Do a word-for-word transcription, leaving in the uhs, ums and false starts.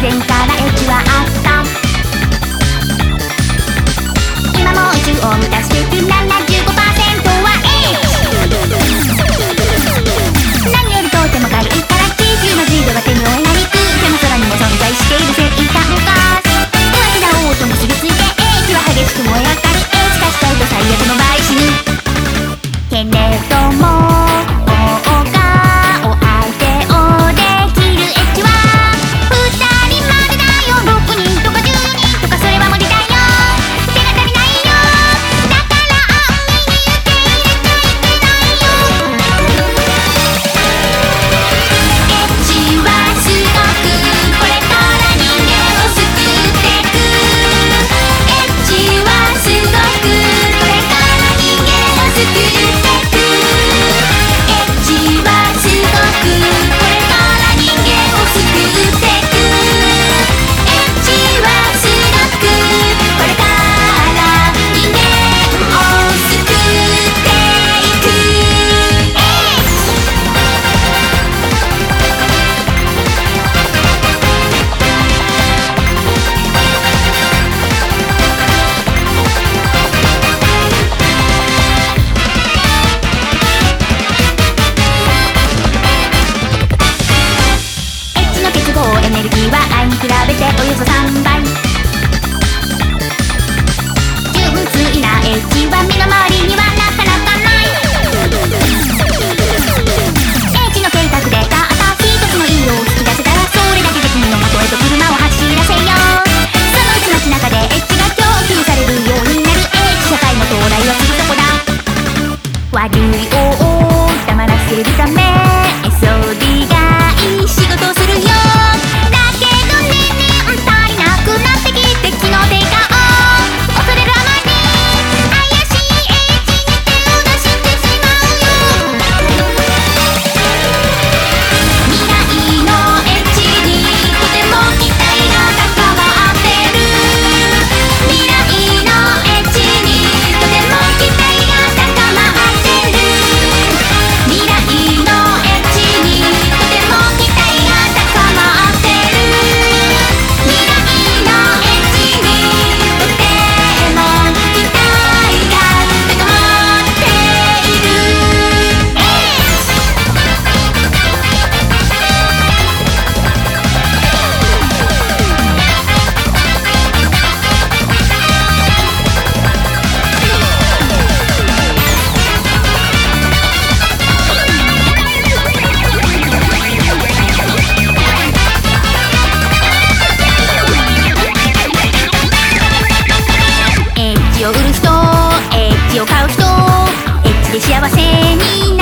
前からエッジはあった。今も宇宙を満たしてる ななじゅうごパーセント はエッジ。何よりとても軽いから地球の G では手に負えない。でも空にも存在している星間ガス。大きな音に結びついてエッジは激しく燃え上がる。エッジ化したいと最悪の場合死ぬけれども、エネルギーは愛に比べておよそさんばい。純粋なエッジは身の回りにはなかなかない。エッジの計画でたった一つの色を引き出せたら、それだけで君の元へと車を走らせよう。そのうち街中でエッジが供給されるようになる。エッジ社会の到来はすぐそこだ。悪い王を黙らせるため エスオーディー がいい仕事をするよ。エッジを売る人、エッジを買う人、エッジで幸せになる